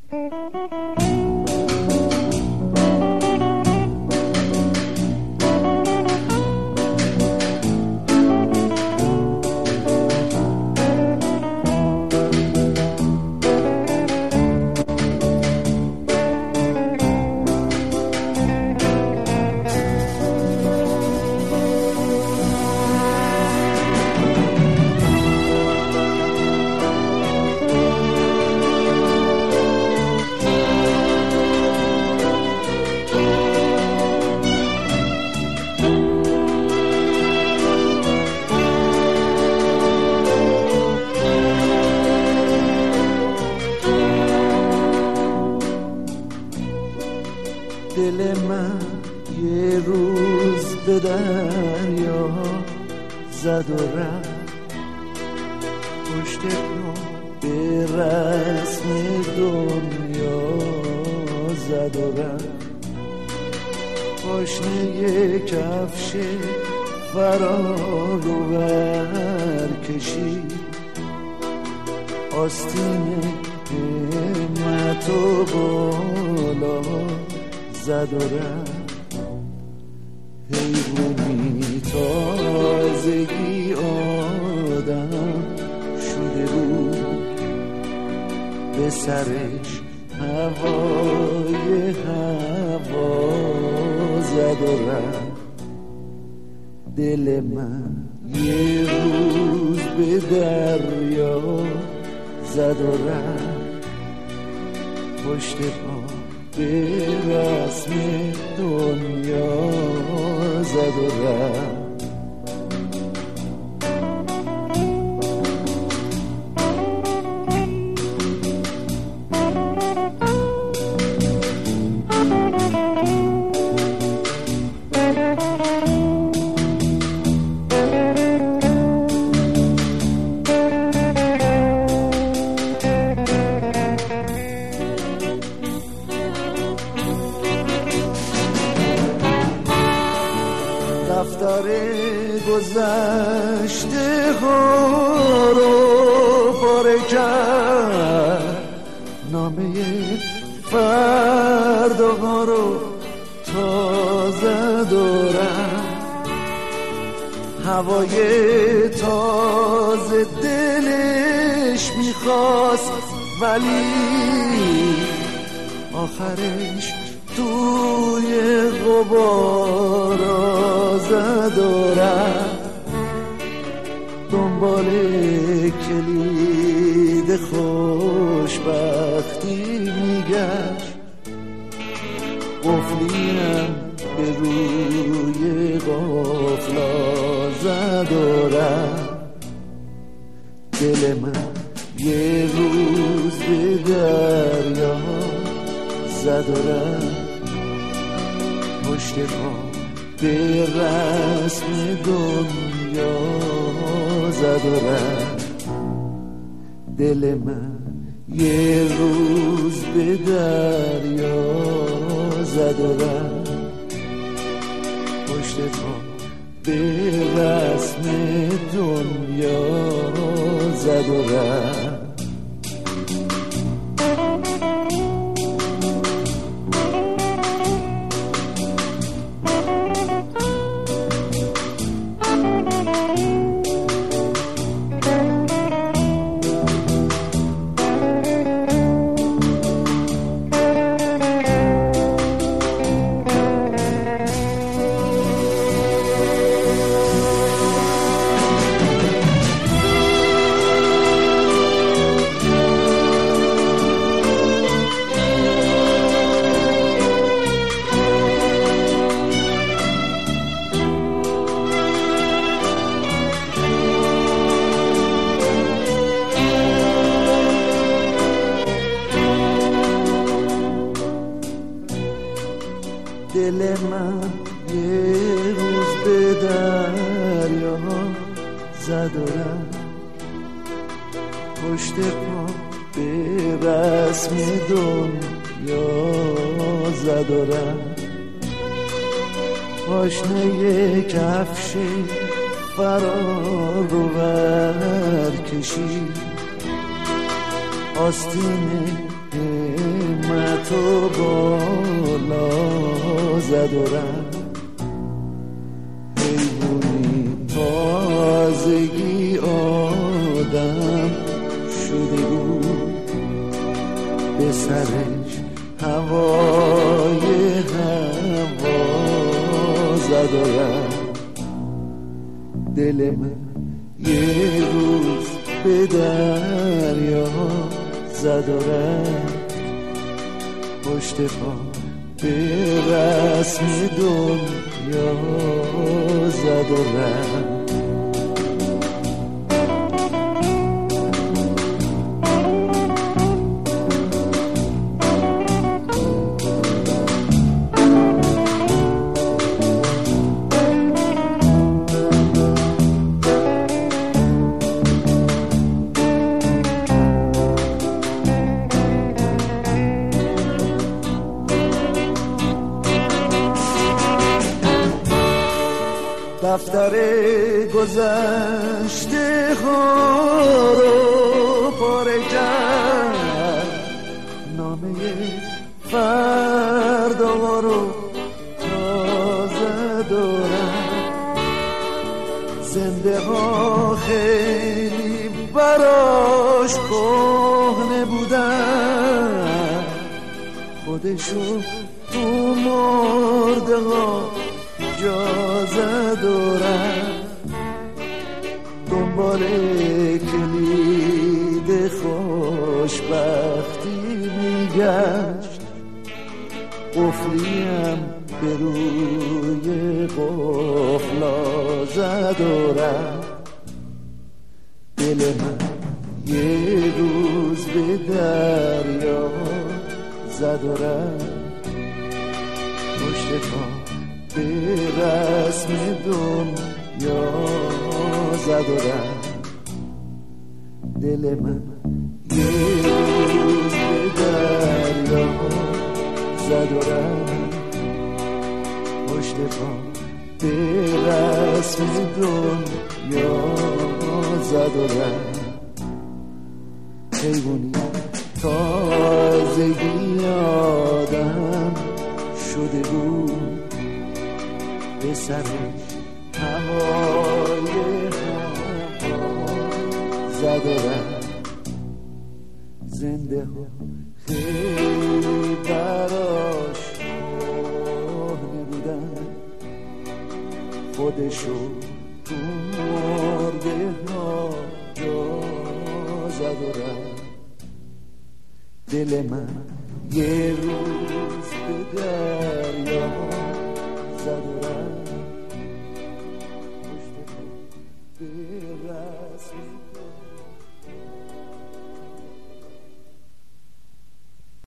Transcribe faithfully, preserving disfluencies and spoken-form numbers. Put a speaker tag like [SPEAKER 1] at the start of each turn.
[SPEAKER 1] دل من یه روز به دریا زد و رفت، پشت پا به رسم دنیا زد و رفت. پاشنه کفش فرار و ور کشید، آستین همت و بالا زد و رفت. حیوانی تازگی آدم شده بود، به سرش هوای هوا زد و رفت. دل من یه روز به دریا زد و رفت، پشت پا به رسم دنیا زد و رفت. دفتر گذشته ها رو پاره کرد، نامه فرداها رو تازه دارم. هوای تازه دلش میخواست، ولی آخرش توی غبارا زد و رفت. دنبال کلید خوشبختی میگشت، قفلیم به روی قفلا زد و رفت. دل من یه روز به دریا زد و رفت، پشت پا به رسم دنیا زد و رفت. دل من یه روز به دریا زد و رفت، پشت پا به رسم دنیا زد و رفت. دل من یه روز به دریا زد و رفت، پشت پا به رسم دنیا زد و رفت. پاشنه کفش فرار و ور کشید، آستین همتو بالا زد و رفت. حیوانی تازگی آدم شده بود، به سرش هوای هوا زد و رفت. دل من یه روز به دریا زد و رفت. پشت پا به رسم دنیا زد و رفت. دفتر گذشته ها رو پاره کرد، نامه فردا رو تازه دارم. زنده ها خیلی براش کهنه بودن، خودشو تو مرده ها جا زد و رفت. دنبال کلید خوشبختی میگشت، قفلیم به روی قفلا زد و رفت. دل من یه روز به دریا زد و رفت. پشت پا به رسم دنیا زد و رفت. دل من یه روز به دریا زد و رفت. پشت پا به رسم دنیا زد و رفت. حیوانی تازگی آدم شده بود، به سرش هوای هوا زد و رفت. زنده ها خیلی براش کهنه بودن، خودشو تو مرده ها جا زد و رفت. دل من یه روز به